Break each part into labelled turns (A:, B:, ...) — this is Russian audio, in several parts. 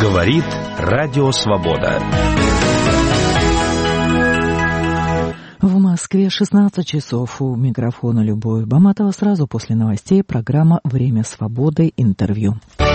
A: Говорит Радио Свобода.
B: В Москве 16 часов. У микрофона Любовь Баматова. Сразу после новостей программа «Время свободы. Интервью».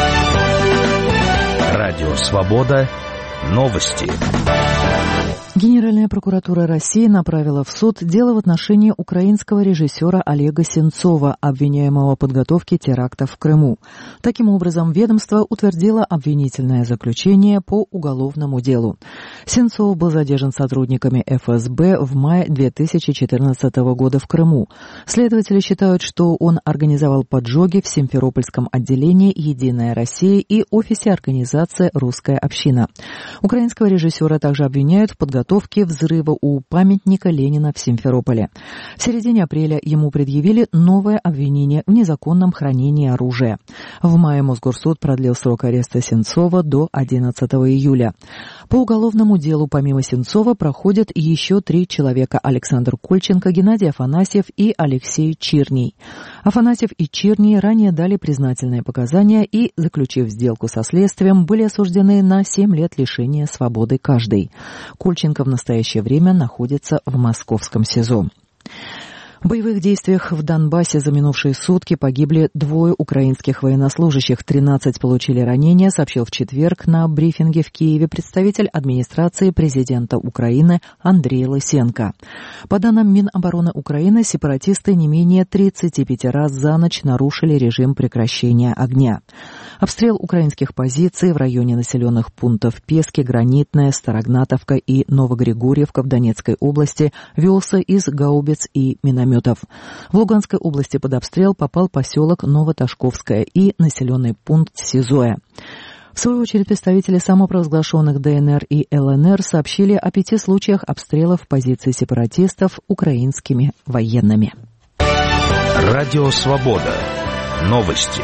A: Радио Свобода. Новости.
B: Генеральная прокуратура России направила в суд дело в отношении украинского режиссера Олега Сенцова, обвиняемого в подготовке терактов в Крыму. Таким образом, ведомство утвердило обвинительное заключение по уголовному делу. Сенцов был задержан сотрудниками ФСБ в мае 2014 года в Крыму. Следователи считают, что он организовал поджоги в Симферопольском отделении «Единая Россия» и офисе организации «Русская община». Украинского режиссера также обвиняют в подготовке взрыва у памятника Ленина в Симферополе. В середине апреля ему предъявили новое обвинение в незаконном хранении оружия. В мае Мосгорсуд продлил срок ареста Сенцова до 11 июля. По уголовному делу помимо Сенцова проходят еще 3 человека: Александр Кольченко, Геннадий Афанасьев и Алексей Чирний. Афанасьев и Чирний ранее дали признательные показания и, заключив сделку со следствием, были осуждены на 7 лет лишения свободы каждый. Кольченко в настоящее время находится в московском СИЗО. В боевых действиях в Донбассе за минувшие сутки погибли 2 украинских военнослужащих, 13 получили ранения, сообщил в четверг на брифинге в Киеве представитель администрации президента Украины Андрей Лысенко. По данным Минобороны Украины, сепаратисты не менее 35 раз за ночь нарушили режим прекращения огня. Обстрел украинских позиций в районе населенных пунктов Пески, Гранитная, Старогнатовка и Новогригорьевка в Донецкой области велся из гаубиц и минометов. В Луганской области под обстрел попал поселок Новоташковское и населенный пункт Сизоя. В свою очередь, представители самопровозглашенных ДНР и ЛНР сообщили о 5 случаях обстрелов позиций сепаратистов украинскими военными.
A: Радио Свобода. Новости.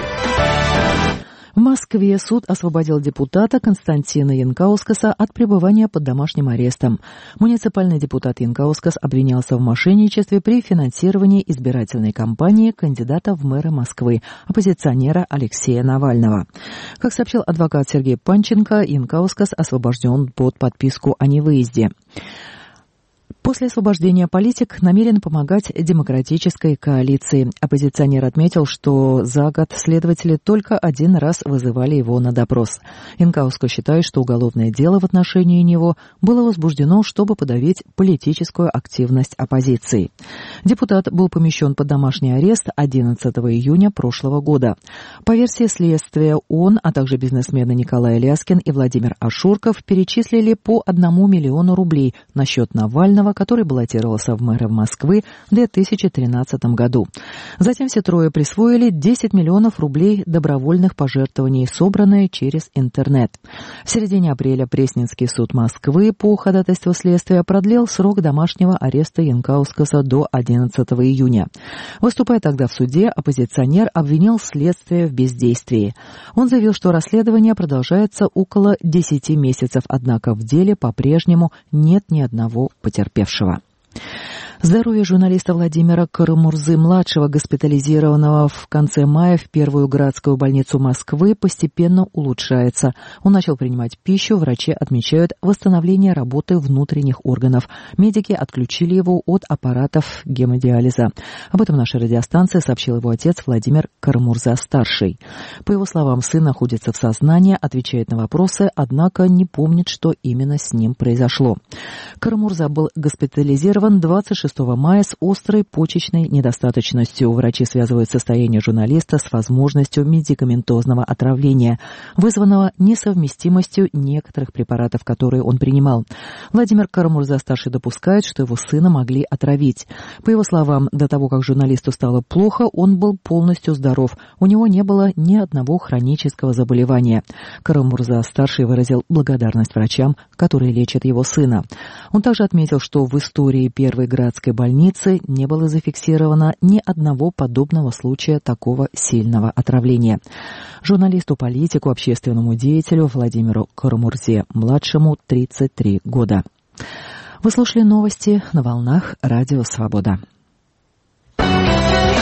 B: В Москве суд освободил депутата Константина Янкаускаса от пребывания под домашним арестом. Муниципальный депутат Янкаускас обвинялся в мошенничестве при финансировании избирательной кампании кандидата в мэры Москвы, оппозиционера Алексея Навального. Как сообщил адвокат Сергей Панченко, Янкаускас освобожден под подписку о невыезде. После освобождения политик намерен помогать демократической коалиции. Оппозиционер отметил, что за год следователи только 1 раз вызывали его на допрос. Янкаускас считает, что уголовное дело в отношении него было возбуждено, чтобы подавить политическую активность оппозиции. Депутат был помещен под домашний арест 11 июня прошлого года. По версии следствия, он, а также бизнесмены Николай Ляскин и Владимир Ашурков перечислили по 1 миллиону рублей на счет Навального, который баллотировался в мэры Москвы в 2013 году. Затем все 3 присвоили 10 миллионов рублей добровольных пожертвований, собранные через интернет. В середине апреля Пресненский суд Москвы по ходатайству следствия продлил срок домашнего ареста Янкаускаса до 11 июня. Выступая тогда в суде, оппозиционер обвинил следствие в бездействии. Он заявил, что расследование продолжается около 10 месяцев, однако в деле по-прежнему нет ни одного потерпевшего. Здоровье журналиста Владимира Карамурзы-младшего, госпитализированного в конце мая в Первую городскую больницу Москвы, постепенно улучшается. Он начал принимать пищу, врачи отмечают восстановление работы внутренних органов. Медики отключили его от аппаратов гемодиализа. Об этом нашей радиостанции сообщил его отец Владимир Карамурза-старший. По его словам, сын находится в сознании, отвечает на вопросы, однако не помнит, что именно с ним произошло. Карамурза был госпитализирован 26 мая с острой почечной недостаточностью. Врачи связывают состояние журналиста с возможностью медикаментозного отравления, вызванного несовместимостью некоторых препаратов, которые он принимал. Владимир Карамурза-старший допускает, что его сына могли отравить. По его словам, до того, как журналисту стало плохо, он был полностью здоров. У него не было ни одного хронического заболевания. Карамурза-старший выразил благодарность врачам, которые лечат его сына. Он также отметил, что в истории Первой городской больницы не было зафиксировано ни одного подобного случая такого сильного отравления. Журналисту-политику, общественному деятелю Владимиру Карамурзе-младшему 33 года. Вы слушали новости на волнах Радио Свобода.